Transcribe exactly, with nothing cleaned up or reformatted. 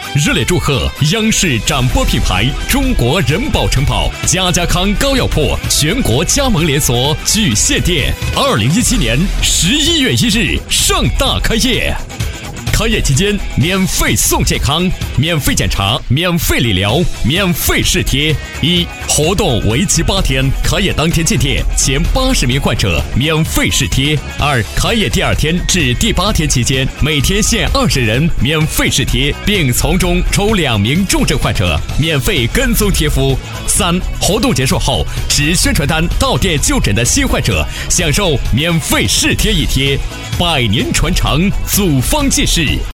热烈祝贺央视展播品牌中国人保城保家家康膏药铺全国加盟连锁举县店，二零一七年十一月一日盛大开业。开业期间，免费送健康，免费检查，免费理疗，免费试贴。一、活动为期八天，开业当天进店前八十名患者免费试贴。二、开业第二天至第八天期间，每天限二十人免费试贴，并从中抽两名重症患者免费跟踪贴敷。三、活动结束后，持宣传单到店就诊的新患者享受免费试贴一贴，百年传承，祖方济世。